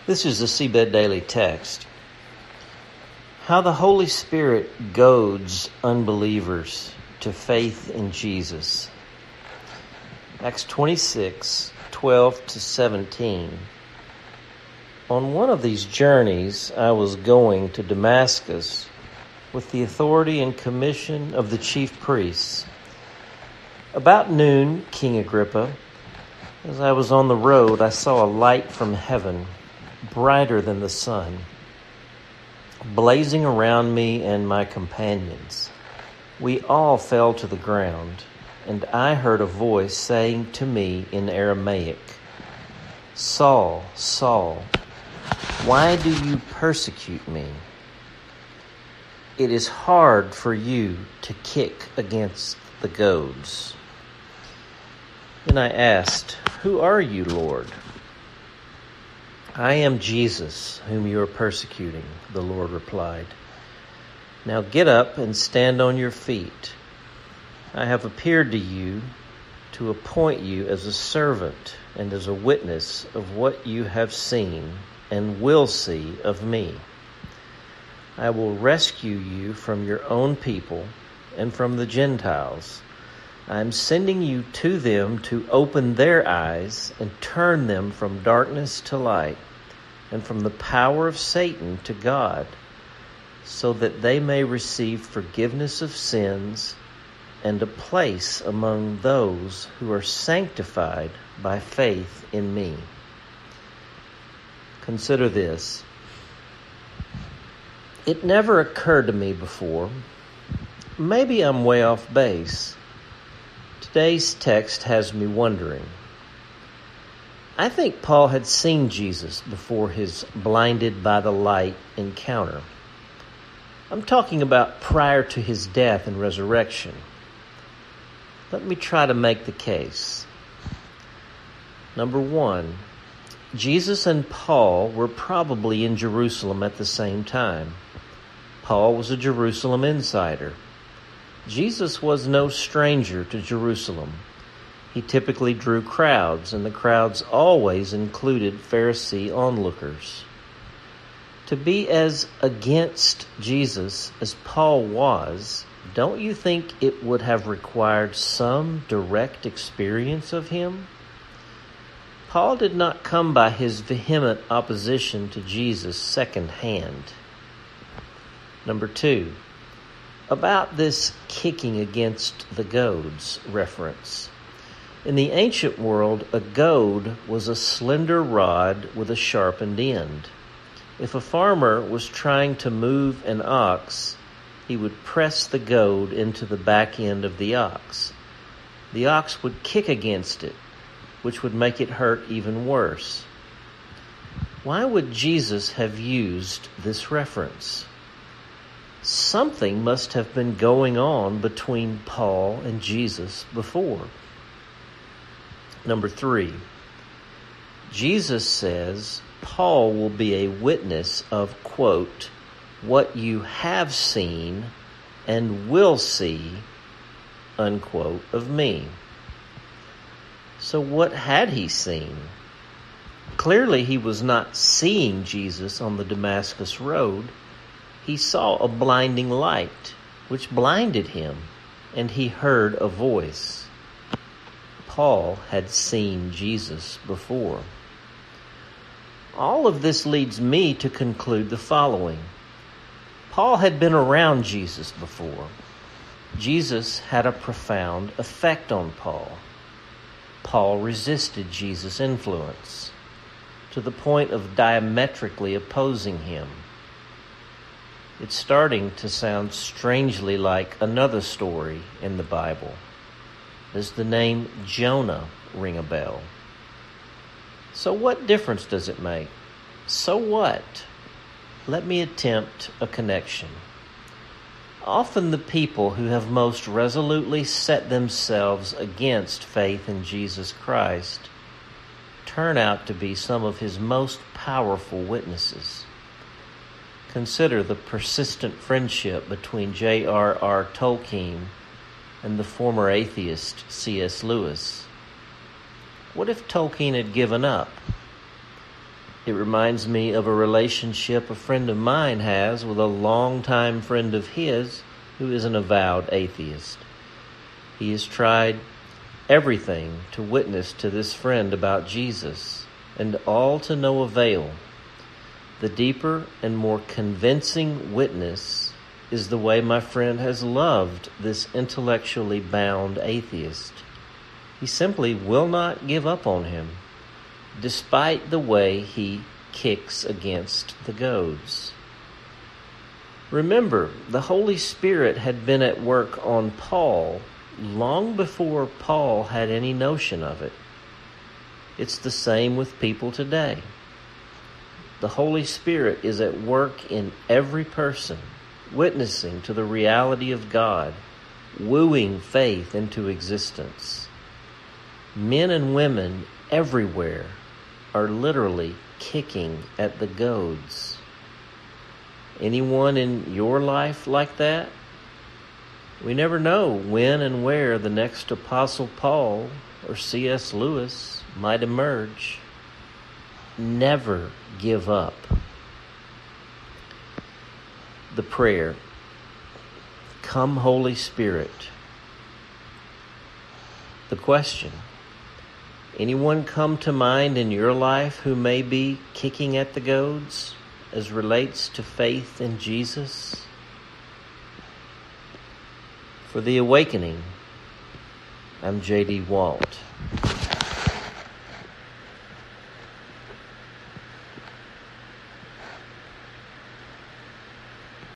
This is the Seabed Daily Text. How the Holy Spirit goads unbelievers to faith in Jesus. Acts 26:12-17. On one of these journeys, I was going to Damascus with the authority and commission of the chief priests. About noon, King Agrippa, as I was on the road, I saw a light from heaven, brighter than the sun, blazing around me and my companions. We all fell to the ground, and I heard a voice saying to me in Aramaic, "Saul, Saul, why do you persecute me? It is hard for you to kick against the goads." Then I asked, "Who are you, Lord?" "I am Jesus, whom you are persecuting," the Lord replied. "Now get up and stand on your feet. I have appeared to you to appoint you as a servant and as a witness of what you have seen and will see of me. I will rescue you from your own people and from the Gentiles. I am sending you to them to open their eyes and turn them from darkness to light and from the power of Satan to God, so that they may receive forgiveness of sins and a place among those who are sanctified by faith in me." Consider this. It never occurred to me before. Maybe I'm way off base. Today's text has me wondering. I think Paul had seen Jesus before his blinded by the light encounter. I'm talking about prior to his death and resurrection. Let me try to make the case. Number one, Jesus and Paul were probably in Jerusalem at the same time. Paul was a Jerusalem insider. Jesus was no stranger to Jerusalem. He typically drew crowds, and the crowds always included Pharisee onlookers. To be as against Jesus as Paul was, don't you think it would have required some direct experience of him? Paul did not come by his vehement opposition to Jesus secondhand. Number two, about this kicking against the goads reference. In the ancient world, a goad was a slender rod with a sharpened end. If a farmer was trying to move an ox, he would press the goad into the back end of the ox. The ox would kick against it, which would make it hurt even worse. Why would Jesus have used this reference? Something must have been going on between Paul and Jesus before. Number three, Jesus says Paul will be a witness of, quote, "what you have seen and will see," unquote, of me. So what had he seen? Clearly he was not seeing Jesus on the Damascus road. He saw a blinding light, which blinded him, and he heard a voice. Paul had seen Jesus before. All of this leads me to conclude the following. Paul had been around Jesus before. Jesus had a profound effect on Paul. Paul resisted Jesus' influence to the point of diametrically opposing him. It's starting to sound strangely like another story in the Bible. Does the name Jonah ring a bell? So what difference does it make? So what? Let me attempt a connection. Often the people who have most resolutely set themselves against faith in Jesus Christ turn out to be some of his most powerful witnesses. Consider the persistent friendship between J.R.R. Tolkien and the former atheist C.S. Lewis. What if Tolkien had given up? It reminds me of a relationship a friend of mine has with a longtime friend of his who is an avowed atheist. He has tried everything to witness to this friend about Jesus, and all to no avail. The deeper and more convincing witness is the way my friend has loved this intellectually bound atheist. He simply will not give up on him, despite the way he kicks against the goads. Remember, the Holy Spirit had been at work on Paul long before Paul had any notion of it. It's the same with people today. The Holy Spirit is at work in every person, witnessing to the reality of God, wooing faith into existence. Men and women everywhere are literally kicking at the goads. Anyone in your life like that? We never know when and where the next Apostle Paul or C.S. Lewis might emerge. Never give up. The prayer, Come Holy Spirit. The question, anyone come to mind in your life who may be kicking at the goads as relates to faith in Jesus? For The Awakening, I'm J.D. Walt.